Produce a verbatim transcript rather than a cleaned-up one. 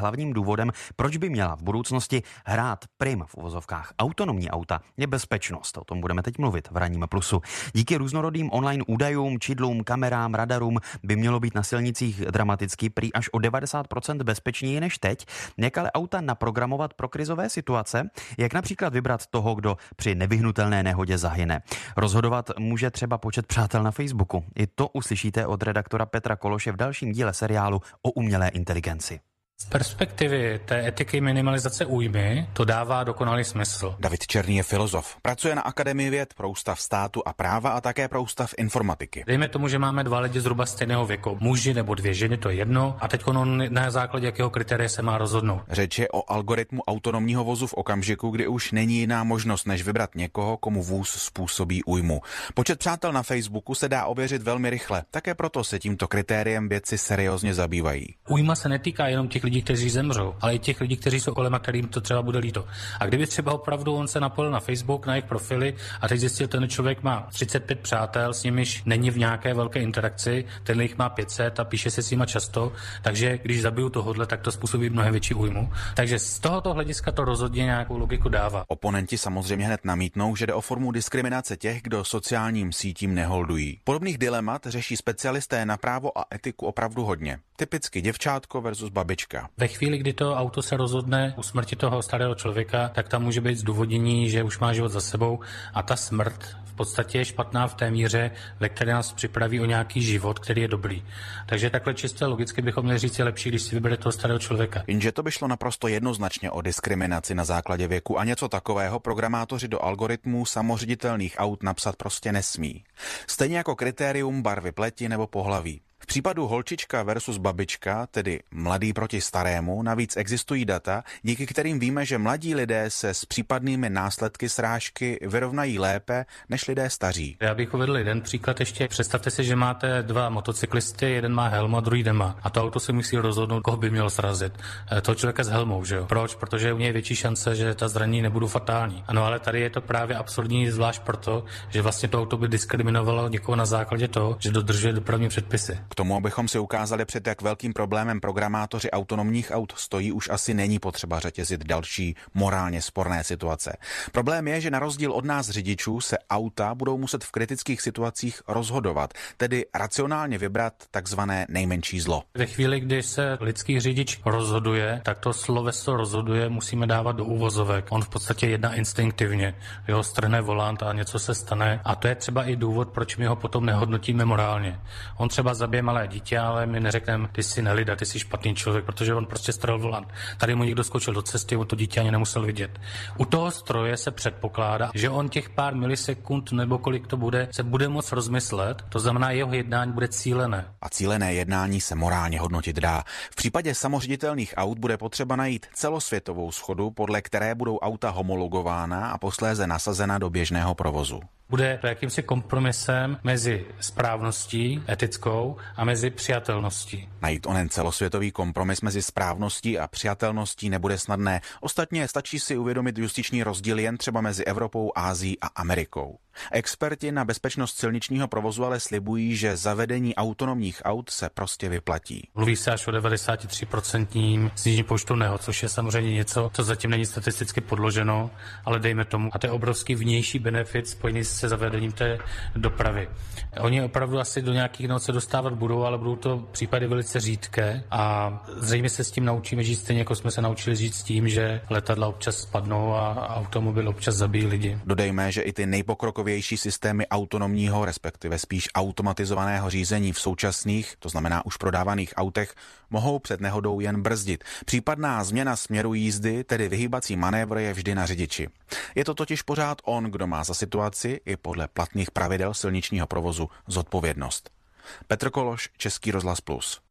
hlavním důvodem, proč by měla v budoucnosti hrát prim v uvozovkách autonomní auta, je bezpečnost. O tom budeme teď mluvit v Ranním plusu. Díky různorodým online údajům, čidlům, kamerám, radarům by mělo být na silnicích dramaticky prý až o devadesát procent bezpečněji než teď. Jak ale auta naprogramovat pro krizové situace? Jak například vybrat toho, kdo při nevyhnutelné nehodě zahyne? Rozhodovat může třeba počet přátel na Facebooku. I to uslyšíte od redaktora Petra Kološe v dalším díle seriálu o umělé inteligenci. Z perspektivy té etiky minimalizace újmy to dává dokonalý smysl. David Černý je filozof. Pracuje na Akademii věd pro Ústav státu a práva a také pro Ústav informatiky. Dejme tomu, že máme dva lidi zhruba stejného věku. Muži nebo dvě ženy, to je jedno. A teď on na základě jakého kritéria se má rozhodnout. Řeč je o algoritmu autonomního vozu v okamžiku, kdy už není jiná možnost, než vybrat někoho, komu vůz způsobí újmu. Počet přátel na Facebooku se dá ověřit velmi rychle. Také proto se tímto kritériem vědci seriózně zabývají. Újma se netýká jenom těch lidí, kteří zemřou, ale i těch lidí, kteří jsou kolem a kterým to třeba bude líto. A kdyby třeba opravdu on se napojil na Facebook, na jejich profily a teď zjistil, ten člověk má třicet pět přátel, s nimiž není v nějaké velké interakci, ten jich má pět set a píše se s nima často, takže když zabiju tohodle, tak to způsobí mnohem větší újmu. Takže z tohoto hlediska to rozhodně nějakou logiku dává. Oponenti samozřejmě hned namítnou, že jde o formu diskriminace těch, kdo sociálním sítím neholdují. Podobných dilemat řeší specialisté na právo a etiku opravdu hodně. Typicky děvčátko versus babička. Ve chvíli, kdy to auto se rozhodne u smrti toho starého člověka, tak tam může být zdůvodnění, že už má život za sebou a ta smrt v podstatě je špatná v té míře, ve které nás připraví o nějaký život, který je dobrý. Takže takhle čistě logicky bychom měli říct, je lepší, když si vybere toho starého člověka. Jenže to by šlo naprosto jednoznačně o diskriminaci na základě věku a něco takového programátoři do algoritmů samoředitelných aut napsat prostě nesmí. Stejně jako kritérium barvy pleti nebo pohlaví. V případu holčička versus babička, tedy mladý proti starému, navíc existují data, díky kterým víme, že mladí lidé se s případnými následky srážky vyrovnají lépe než lidé staří. Já bych uvedl jeden příklad ještě. Představte si, že máte dva motocyklisty, jeden má helmu a druhý nemá. A to auto se musí rozhodnout, koho by mělo srazit. Toho člověka s helmou, že jo? Proč? Protože u něj je větší šance, že ta zranění nebudou fatální. Ano, ale tady je to právě absurdní, zvlášť proto, že vlastně to auto by diskriminovalo někoho na základě toho, že dodržuje dopravní předpisy. K tomu, abychom si ukázali, před jak velkým problémem programátoři autonomních aut stojí, už asi není potřeba řetězit další morálně sporné situace. Problém je, že na rozdíl od nás řidičů se auta budou muset v kritických situacích rozhodovat, tedy racionálně vybrat takzvané nejmenší zlo. Ve chvíli, kdy se lidský řidič rozhoduje, tak to sloveso rozhoduje musíme dávat do úvozovek. On v podstatě jedná instinktivně. Jo, strhne volant a něco se stane. A to je třeba i důvod, proč my ho potom nehodnotíme morálně. On třeba zabije malé dítě, ale my neřekneme, ty jsi nelida, ty jsi špatný člověk, protože on prostě strhl volant. Tady mu někdo skočil do cesty, on to dítě ani nemusel vidět. U toho stroje se předpokládá, že on těch pár milisekund nebo kolik to bude, se bude moc rozmyslet, to znamená, jeho jednání bude cílené. A cílené jednání se morálně hodnotit dá. V případě samoředitelných aut bude potřeba najít celosvětovou shodu, podle které budou auta homologována a posléze nasazena do běžného provozu. Bude to jakýmsi kompromisem mezi správností etickou a mezi přijatelností. Najít onen celosvětový kompromis mezi správností a přijatelností nebude snadné. Ostatně stačí si uvědomit justiční rozdíl jen třeba mezi Evropou, Ázií a Amerikou. Experti na bezpečnost silničního provozu ale slibují, že zavedení autonomních aut se prostě vyplatí. Mluví se až o devadesát tři procent snížení počtu nehod, což je samozřejmě něco, co zatím není statisticky podloženo, ale dejme tomu. A to je obrovský vnější benefit spojený se zavedením té dopravy. Oni opravdu asi do nějakých nehod se dostávat budou, ale budou to případy velice řídké a zřejmě se s tím naučíme žít stejně, jako jsme se naučili žít s tím, že letadla občas spadnou a automobil občas zabíjí lidi. Dodejme, že i ty nejpokrokovější systémy autonomního, respektive spíš automatizovaného řízení v současných, to znamená už prodávaných autech, mohou před nehodou jen brzdit. Případná změna směru jízdy, tedy vyhýbací manévr, je vždy na řidiči. Je to totiž pořád on, kdo má za situaci i podle platných pravidel silničního provozu zodpovědnost. Petr Kološ, Český rozhlas Plus.